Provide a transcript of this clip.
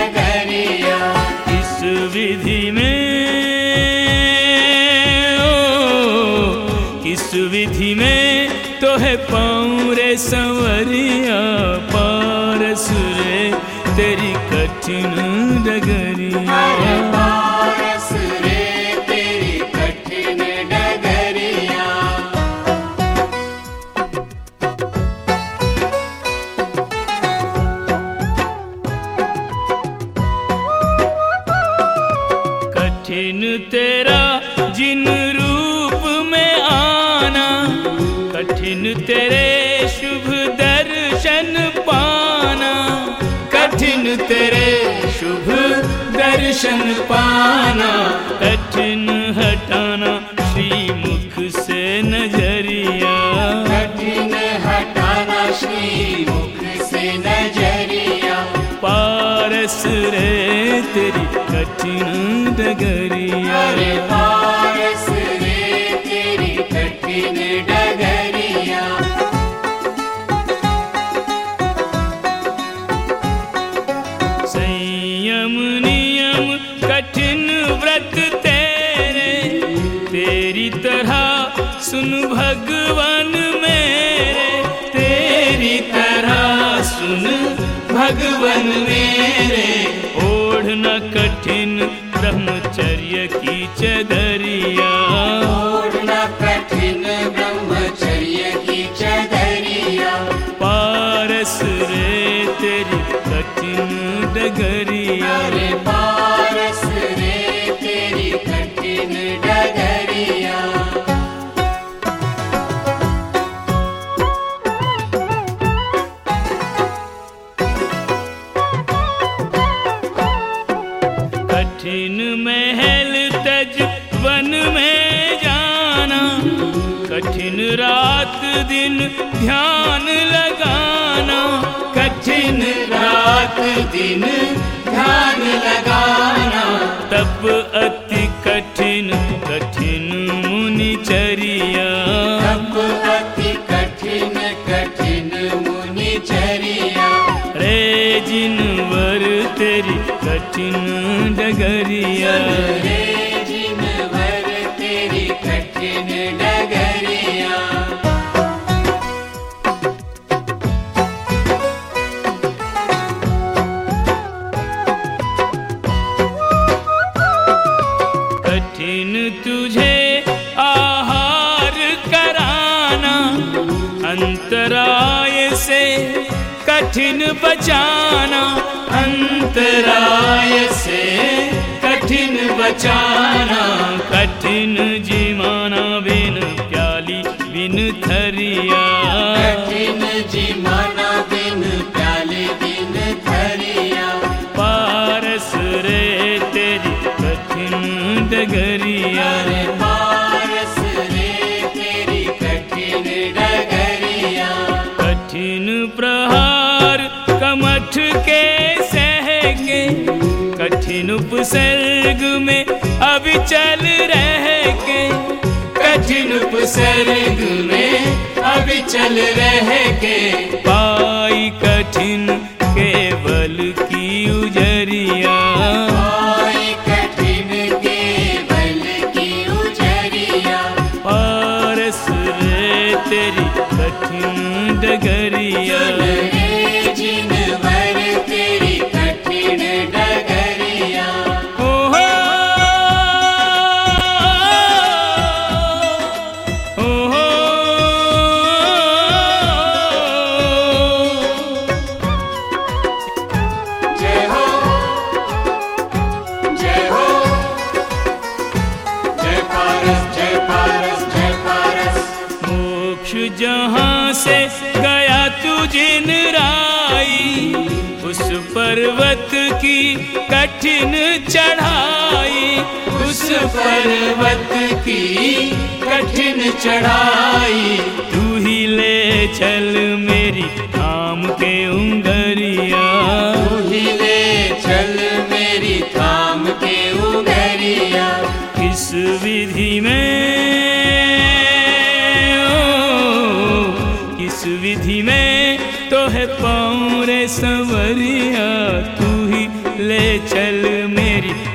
डगरिया। इस विधि में किस विधि में तो है पाऊँ रे संवरिया, पारस रे तेरी कठिन डगरिया। पारस रे तेरी कठिन डगरिया। कठिन तेरा जिन रूप में आना, कठिन तेरे शुभ दर्शन पाना, कठिन तेरे शुभ दर्शन पाना, कठिन हटाना श्रीमुख से नजरिया, कठिन हटाना श्रीमुख से नजरिया। पारस रे तेरी कठिन डगरिया। पारस रे तेरी कठिन डगरिया। संयम नियम कठिन व्रत तेरे, तेरी तरह सुन भगवान मेरे, तेरी तरह सुन भगवान मेरे। ओढ़ना कठिन ब्रह्मचर्य की चदरिया, ओढ़ना कठिन ब्रह्मचर्य की चदरिया। पारस रे तेरी कठिन डगरिया। पारस रे तेरी कठिन डगरिया। कठिन महल तज वन में जाना, कठिन रात दिन ध्यान लगाना, कठिन रात दिन ध्यान लगाना। तप अति कठिन कठिन मुनिचरिया, तप अति कठिन कठिन मुनिचरिया। रे जिनवर तेरी कठिन डगरिया। रे जिनवर तेरी कठिन डगरिया। कठिन तुझे आहार कराना, अंतराय से कठिन बचाना, अंतराय से कठिन बचाना। कठिन जिमाना बिन प्याली बिन थरिया, कठिन जिमाना बिन प्याले बिन थरिया। पारस रे तेरी कठिन डगरिया। पारस रे तेरी कठिन डगरिया। कठिन प्रहार कमठ के सह के, कठिन उपसर्ग में अविचल रह के, कठिन उपसर्ग में अविचल रह के। पाई कठिन केवल की उजरिया, पाई कठिन केवल की उजरिया। पारस रे तेरी कठिन डगरिया। रे जिनवर तेरी कठिन डगरिया। ओहो ओहो जय हो जय हो। जय पारस जय पारस जय पारस। मोक्ष जहाँ से गया तू जिन राई, उस पर्वत की कठिन चढ़ाई, उस पर्वत की कठिन चढ़ाई। तू ही ले चल मेरी थाम के उंगरिया, तू ही ले चल मेरी थाम के उंगरिया। किस विधि में विधि में तो है पाऊँ रे संवरिया, तू ही ले चल मेरी